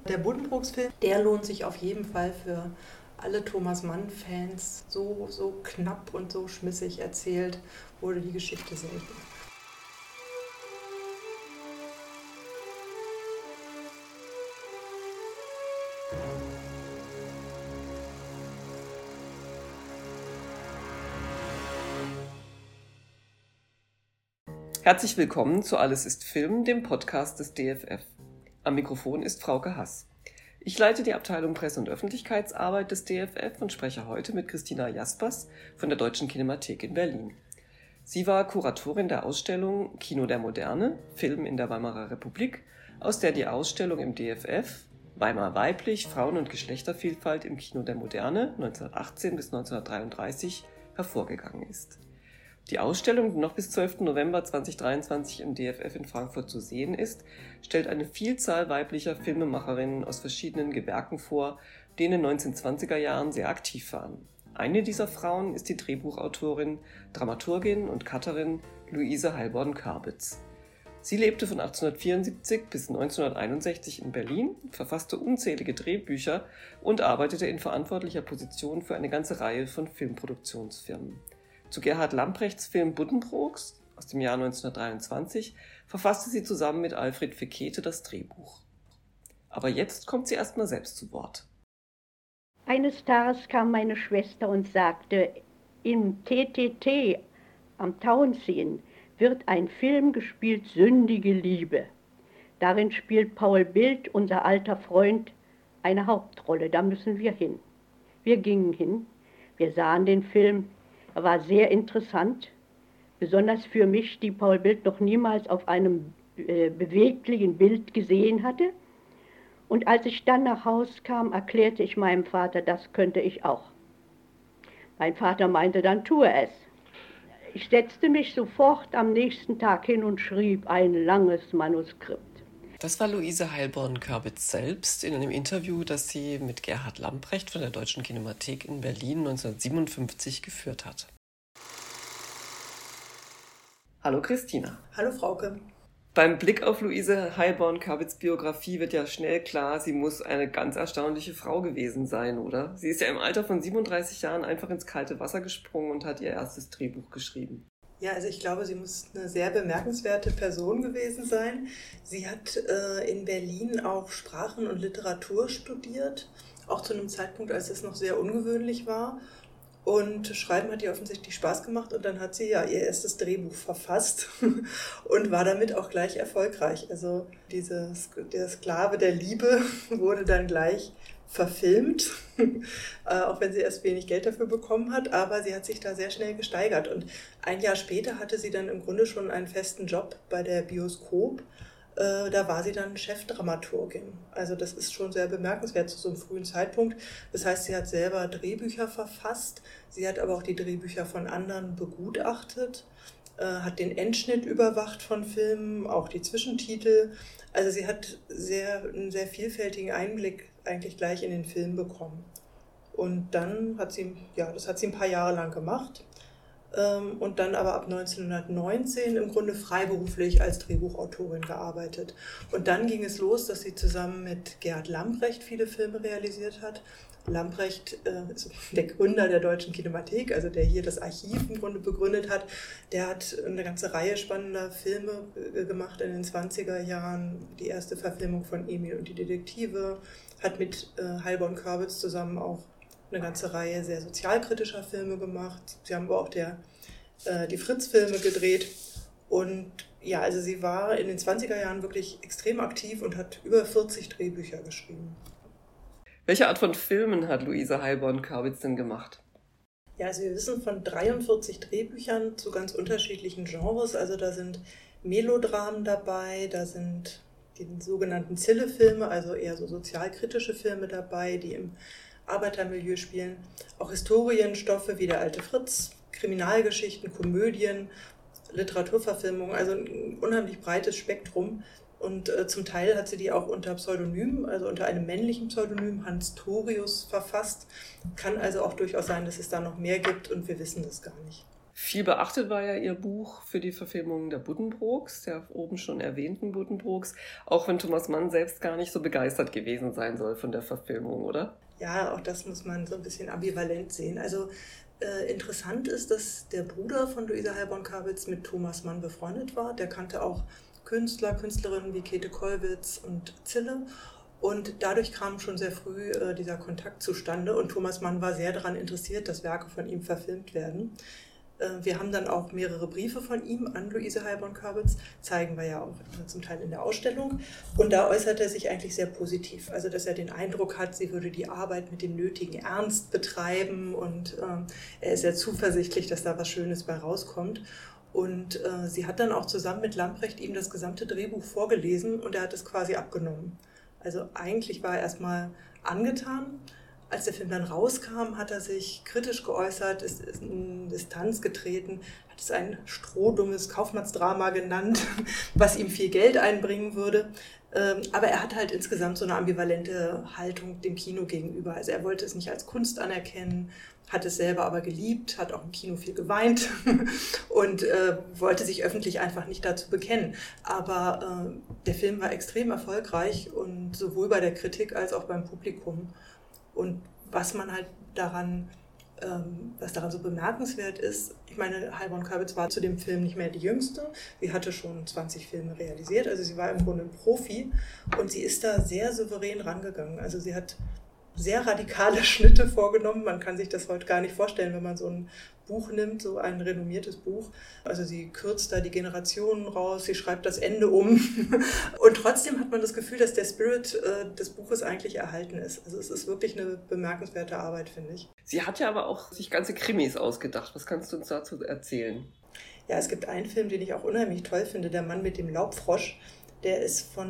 Der Buddenbrooks-Film, der lohnt sich auf jeden Fall für alle Thomas Mann-Fans. So knapp und so schmissig erzählt wurde die Geschichte selten. Herzlich willkommen zu Alles ist Film, dem Podcast des DFF. Am Mikrofon ist Frauke Hass. Ich leite die Abteilung Presse- und Öffentlichkeitsarbeit des DFF und spreche heute mit Christina Jaspers von der Deutschen Kinemathek in Berlin. Sie war Kuratorin der Ausstellung Kino der Moderne, Film in der Weimarer Republik, aus der die Ausstellung im DFF Weimar weiblich, Frauen- und Geschlechtervielfalt im Kino der Moderne 1918 bis 1933 hervorgegangen ist. Die Ausstellung, die noch bis 12. November 2023 im DFF in Frankfurt zu sehen ist, stellt eine Vielzahl weiblicher Filmemacherinnen aus verschiedenen Gewerken vor, die in den 1920er Jahren sehr aktiv waren. Eine dieser Frauen ist die Drehbuchautorin, Dramaturgin und Cutterin Luise Heilborn-Körbitz. Sie lebte von 1874 bis 1961 in Berlin, verfasste unzählige Drehbücher und arbeitete in verantwortlicher Position für eine ganze Reihe von Filmproduktionsfirmen. Zu Gerhard Lamprechts Film Buddenbrooks aus dem Jahr 1923 verfasste sie zusammen mit Alfred Fekete das Drehbuch. Aber jetzt kommt sie erstmal selbst zu Wort. Eines Tages kam meine Schwester und sagte, im TTT am Tauentzien wird ein Film gespielt, Sündige Liebe. Darin spielt Paul Bildt, unser alter Freund, eine Hauptrolle. Da müssen wir hin. Wir gingen hin, wir sahen den Film. Er war sehr interessant, besonders für mich, die Paul Bildt noch niemals auf einem beweglichen Bild gesehen hatte. Und als ich dann nach Hause kam, erklärte ich meinem Vater, das könnte ich auch. Mein Vater meinte, dann tue es. Ich setzte mich sofort am nächsten Tag hin und schrieb ein langes Manuskript. Das war Luise Heilborn-Körbitz selbst in einem Interview, das sie mit Gerhard Lamprecht von der Deutschen Kinemathek in Berlin 1957 geführt hat. Hallo Christina. Hallo Frauke. Beim Blick auf Luise Heilborn-Körbitz' Biografie wird ja schnell klar, sie muss eine ganz erstaunliche Frau gewesen sein, oder? Sie ist ja im Alter von 37 Jahren einfach ins kalte Wasser gesprungen und hat ihr erstes Drehbuch geschrieben. Ja, also ich glaube, sie muss eine sehr bemerkenswerte Person gewesen sein. Sie hat in Berlin auch Sprachen und Literatur studiert, auch zu einem Zeitpunkt, als es noch sehr ungewöhnlich war. Und Schreiben hat ihr offensichtlich Spaß gemacht und dann hat sie ja ihr erstes Drehbuch verfasst und war damit auch gleich erfolgreich. Also der Sklave der Liebe wurde dann gleich verfilmt, auch wenn sie erst wenig Geld dafür bekommen hat, aber sie hat sich da sehr schnell gesteigert und ein Jahr später hatte sie dann im Grunde schon einen festen Job bei der Bioskop, da war sie dann Chefdramaturgin. Also das ist schon sehr bemerkenswert zu so einem frühen Zeitpunkt. Das heißt, sie hat selber Drehbücher verfasst, sie hat aber auch die Drehbücher von anderen begutachtet, hat den Endschnitt überwacht von Filmen, auch die Zwischentitel. Also sie hat einen sehr vielfältigen Einblick eigentlich gleich in den Film bekommen. Und dann das hat sie ein paar Jahre lang gemacht und dann aber ab 1919 im Grunde freiberuflich als Drehbuchautorin gearbeitet. Und dann ging es los, dass sie zusammen mit Gerhard Lamprecht viele Filme realisiert hat. Lamprecht ist der Gründer der Deutschen Kinemathek, also der hier das Archiv im Grunde begründet hat. Der hat eine ganze Reihe spannender Filme gemacht in den 20er Jahren. Die erste Verfilmung von Emil und die Detektive, hat mit Heilborn-Körbitz zusammen auch eine ganze Reihe sehr sozialkritischer Filme gemacht. Sie haben aber auch die Fritz-Filme gedreht. Und ja, also sie war in den 20er Jahren wirklich extrem aktiv und hat über 40 Drehbücher geschrieben. Welche Art von Filmen hat Luise Heilborn-Körbitz denn gemacht? Ja, also wir wissen von 43 Drehbüchern zu ganz unterschiedlichen Genres. Also da sind Melodramen dabei, da sind die sogenannten Zille-Filme, also eher so sozialkritische Filme dabei, die im Arbeitermilieu spielen. Auch Historienstoffe wie der alte Fritz, Kriminalgeschichten, Komödien, Literaturverfilmungen, also ein unheimlich breites Spektrum. Und zum Teil hat sie die auch unter Pseudonym, also unter einem männlichen Pseudonym, Hans Thorius, verfasst. Kann also auch durchaus sein, dass es da noch mehr gibt und wir wissen das gar nicht. Viel beachtet war ja ihr Buch für die Verfilmung der Buddenbrooks, der oben schon erwähnten Buddenbrooks, auch wenn Thomas Mann selbst gar nicht so begeistert gewesen sein soll von der Verfilmung, oder? Ja, auch das muss man so ein bisschen ambivalent sehen. Also interessant ist, dass der Bruder von Luise Heilbronn-Kabitz mit Thomas Mann befreundet war. Der kannte auch Künstler, Künstlerinnen wie Käthe Kollwitz und Zille. Und dadurch kam schon sehr früh dieser Kontakt zustande. Und Thomas Mann war sehr daran interessiert, dass Werke von ihm verfilmt werden. Wir haben dann auch mehrere Briefe von ihm an Luise Heilbronn-Kabitz, zeigen wir ja auch zum Teil in der Ausstellung. Und da äußert er sich eigentlich sehr positiv. Also, dass er den Eindruck hat, sie würde die Arbeit mit dem nötigen Ernst betreiben. Und er ist sehr zuversichtlich, dass da was Schönes bei rauskommt. Und sie hat dann auch zusammen mit Lamprecht ihm das gesamte Drehbuch vorgelesen und er hat es quasi abgenommen. Also eigentlich war er erstmal angetan. Als der Film dann rauskam, hat er sich kritisch geäußert, ist in Distanz getreten, hat es ein strohdummes Kaufmannsdrama genannt, was ihm viel Geld einbringen würde. Aber er hat halt insgesamt so eine ambivalente Haltung dem Kino gegenüber. Also er wollte es nicht als Kunst anerkennen, hat es selber aber geliebt, hat auch im Kino viel geweint und wollte sich öffentlich einfach nicht dazu bekennen. Aber der Film war extrem erfolgreich und sowohl bei der Kritik als auch beim Publikum. Und was man halt was daran so bemerkenswert ist, ich meine, Heilbronn-Kabitz war zu dem Film nicht mehr die Jüngste. Sie hatte schon 20 Filme realisiert, also sie war im Grunde ein Profi und sie ist da sehr souverän rangegangen. Also sie hat sehr radikale Schnitte vorgenommen. Man kann sich das heute gar nicht vorstellen, wenn man so ein Buch nimmt, so ein renommiertes Buch. Also sie kürzt da die Generationen raus, sie schreibt das Ende um. Und trotzdem hat man das Gefühl, dass der Spirit des Buches eigentlich erhalten ist. Also es ist wirklich eine bemerkenswerte Arbeit, finde ich. Sie hat ja aber auch sich ganze Krimis ausgedacht. Was kannst du uns dazu erzählen? Ja, es gibt einen Film, den ich auch unheimlich toll finde, Der Mann mit dem Laubfrosch. Der ist von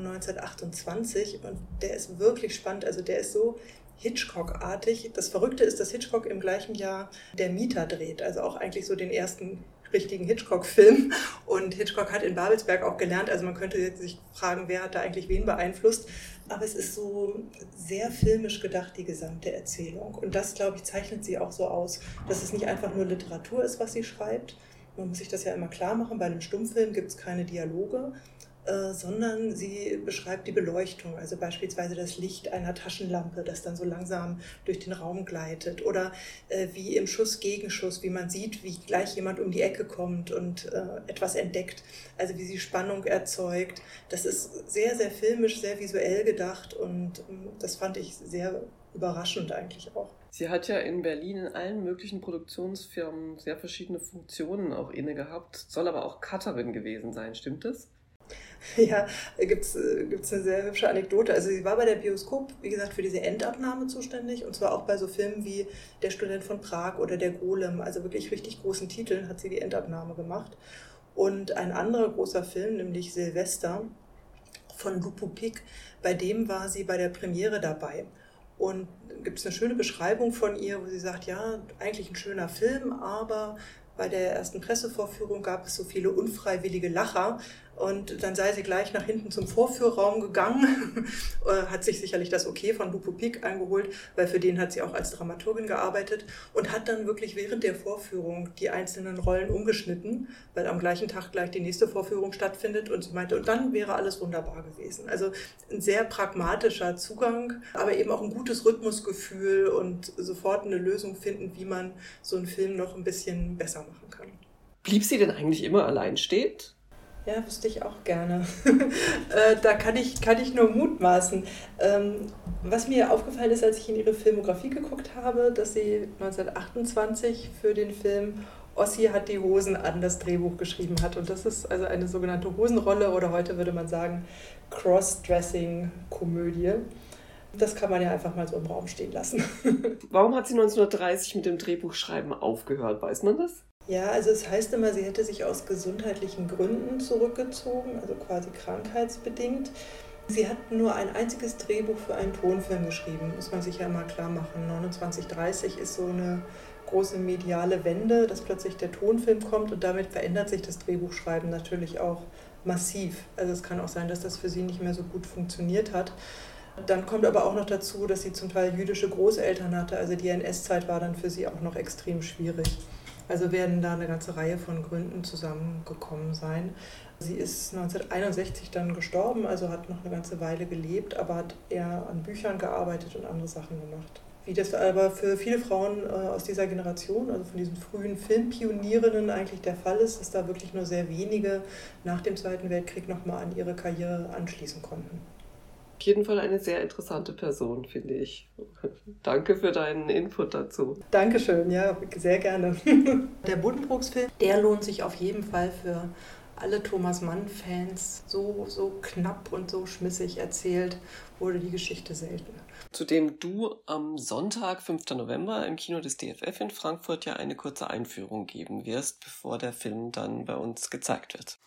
1928 und der ist wirklich spannend. Also der ist so Hitchcock-artig. Das Verrückte ist, dass Hitchcock im gleichen Jahr Der Mieter dreht, also auch eigentlich so den ersten richtigen Hitchcock-Film. Und Hitchcock hat in Babelsberg auch gelernt, also man könnte jetzt sich fragen, wer hat da eigentlich wen beeinflusst. Aber es ist so sehr filmisch gedacht, die gesamte Erzählung. Und das, glaube ich, zeichnet sie auch so aus, dass es nicht einfach nur Literatur ist, was sie schreibt. Man muss sich das ja immer klar machen, bei einem Stummfilm gibt es keine Dialoge, sondern sie beschreibt die Beleuchtung, also beispielsweise das Licht einer Taschenlampe, das dann so langsam durch den Raum gleitet oder wie im Schuss-Gegenschuss, wie man sieht, wie gleich jemand um die Ecke kommt und etwas entdeckt, also wie sie Spannung erzeugt. Das ist sehr, sehr filmisch, sehr visuell gedacht und das fand ich sehr überraschend eigentlich auch. Sie hat ja in Berlin in allen möglichen Produktionsfirmen sehr verschiedene Funktionen auch inne gehabt, soll aber auch Cutterin gewesen sein, stimmt das? Ja, gibt's eine sehr hübsche Anekdote. Also sie war bei der Bioskop, wie gesagt, für diese Endabnahme zuständig und zwar auch bei so Filmen wie Der Student von Prag oder Der Golem, also wirklich richtig großen Titeln hat sie die Endabnahme gemacht. Und ein anderer großer Film, nämlich Silvester von Lupo Pic, bei dem war sie bei der Premiere dabei. Und gibt es eine schöne Beschreibung von ihr, wo sie sagt, ja, eigentlich ein schöner Film, aber bei der ersten Pressevorführung gab es so viele unfreiwillige Lacher und dann sei sie gleich nach hinten zum Vorführraum gegangen, hat sich sicherlich das Okay von Lupo Pic eingeholt, weil für den hat sie auch als Dramaturgin gearbeitet und hat dann wirklich während der Vorführung die einzelnen Rollen umgeschnitten, weil am gleichen Tag gleich die nächste Vorführung stattfindet und sie meinte, und dann wäre alles wunderbar gewesen. Also ein sehr pragmatischer Zugang, aber eben auch ein gutes Rhythmusgefühl und sofort eine Lösung finden, wie man so einen Film noch ein bisschen besser machen kann. Blieb sie denn eigentlich immer alleinstehend? Ja, wüsste ich auch gerne. Da kann ich nur mutmaßen. Was mir aufgefallen ist, als ich in ihre Filmografie geguckt habe, dass sie 1928 für den Film Ossi hat die Hosen an das Drehbuch geschrieben hat. Und das ist also eine sogenannte Hosenrolle oder heute würde man sagen Cross-Dressing-Komödie. Das kann man ja einfach mal so im Raum stehen lassen. Warum hat sie 1930 mit dem Drehbuchschreiben aufgehört? Weiß man das? Ja, also es heißt immer, sie hätte sich aus gesundheitlichen Gründen zurückgezogen, also quasi krankheitsbedingt. Sie hat nur ein einziges Drehbuch für einen Tonfilm geschrieben, muss man sich ja mal klar machen. 2930 ist so eine große mediale Wende, dass plötzlich der Tonfilm kommt und damit verändert sich das Drehbuchschreiben natürlich auch massiv. Also es kann auch sein, dass das für sie nicht mehr so gut funktioniert hat. Dann kommt aber auch noch dazu, dass sie zum Teil jüdische Großeltern hatte, also die NS-Zeit war dann für sie auch noch extrem schwierig. Also werden da eine ganze Reihe von Gründen zusammengekommen sein. Sie ist 1961 dann gestorben, also hat noch eine ganze Weile gelebt, aber hat eher an Büchern gearbeitet und andere Sachen gemacht. Wie das aber für viele Frauen aus dieser Generation, also von diesen frühen Filmpionierinnen eigentlich der Fall ist, dass da wirklich nur sehr wenige nach dem Zweiten Weltkrieg nochmal an ihre Karriere anschließen konnten. Auf jeden Fall eine sehr interessante Person, finde ich. Danke für deinen Input dazu. Dankeschön, ja, sehr gerne. Der Buddenbrooks-Film, der lohnt sich auf jeden Fall für alle Thomas Mann-Fans. So knapp und so schmissig erzählt wurde die Geschichte selten. Zudem du am Sonntag, 5. November, im Kino des DFF in Frankfurt ja eine kurze Einführung geben wirst, bevor der Film dann bei uns gezeigt wird.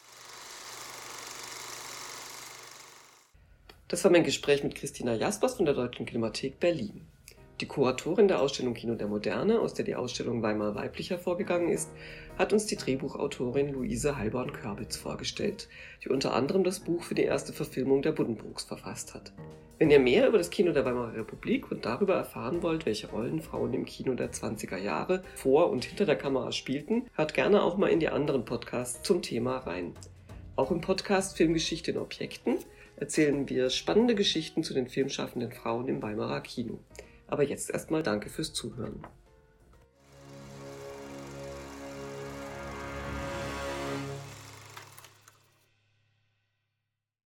Das war mein Gespräch mit Christina Jaspers von der Deutschen Kinemathek Berlin. Die Kuratorin der Ausstellung Kino der Moderne, aus der die Ausstellung Weimar weiblich hervorgegangen ist, hat uns die Drehbuchautorin Luise Heilborn-Körbitz vorgestellt, die unter anderem das Buch für die erste Verfilmung der Buddenbrooks verfasst hat. Wenn ihr mehr über das Kino der Weimarer Republik und darüber erfahren wollt, welche Rollen Frauen im Kino der 20er Jahre vor und hinter der Kamera spielten, hört gerne auch mal in die anderen Podcasts zum Thema rein. Auch im Podcast Filmgeschichte in Objekten erzählen wir spannende Geschichten zu den filmschaffenden Frauen im Weimarer Kino. Aber jetzt erstmal danke fürs Zuhören.